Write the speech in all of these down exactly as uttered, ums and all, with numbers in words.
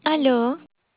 Aló,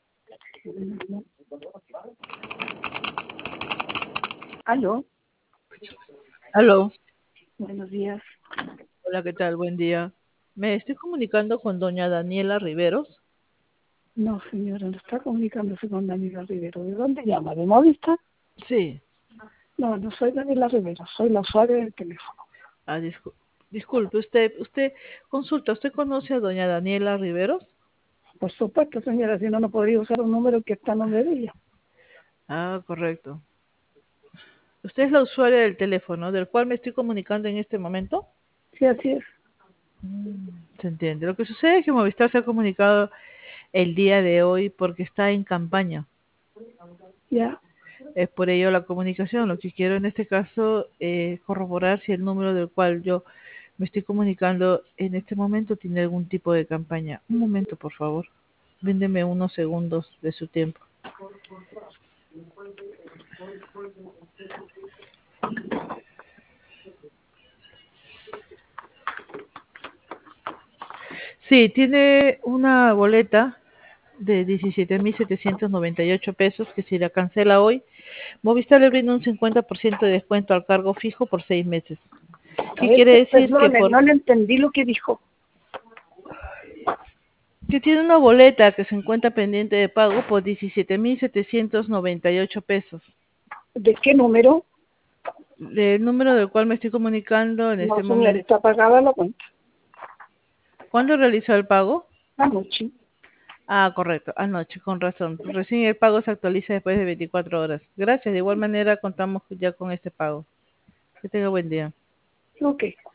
Aló, Aló, buenos días. hola, ¿qué tal? Buen día. Me estoy comunicando con doña Daniela Riveros. No, señora, no está comunicándose con Daniela Rivero. ¿De dónde llama? ¿De Movistar? Sí, No, no soy Daniela Rivero, soy la usuaria del teléfono. ah, discu- disculpe, usted, usted, consulta, ¿usted conoce a doña Daniela Riveros? Por supuesto, señora, si no, no podría usar un número que está a nombre de ella. Ah, correcto. ¿Usted es la usuaria del teléfono del cual me estoy comunicando en este momento? Sí, así es. Mm, se entiende. Lo que sucede es que Movistar se ha comunicado el día de hoy porque está en campaña. Ya, Es por ello la comunicación. Lo que quiero en este caso es corroborar si el número del cual yo me estoy comunicando en este momento tiene algún tipo de campaña. Un momento, por favor. Véndeme unos segundos de su tiempo. Sí, tiene una boleta de diecisiete mil setecientos noventa y ocho pesos que si la cancela hoy, Movistar le brinda un cincuenta por ciento de descuento al cargo fijo por seis meses. a ¿Qué ver, quiere pe- decir? Que perdone, por no le entendí lo que dijo. que tiene una boleta que se encuentra pendiente de pago por diecisiete mil setecientos noventa y ocho pesos. ¿De qué número? El número del cual me estoy comunicando en No, este señora, momento. está pagada la cuenta. ¿Cuándo realizó el pago? Anoche. Ah, correcto, anoche, con razón. Recién el pago se actualiza después de veinticuatro horas. Gracias, de igual manera contamos ya con este pago. Que tenga buen día. Ok.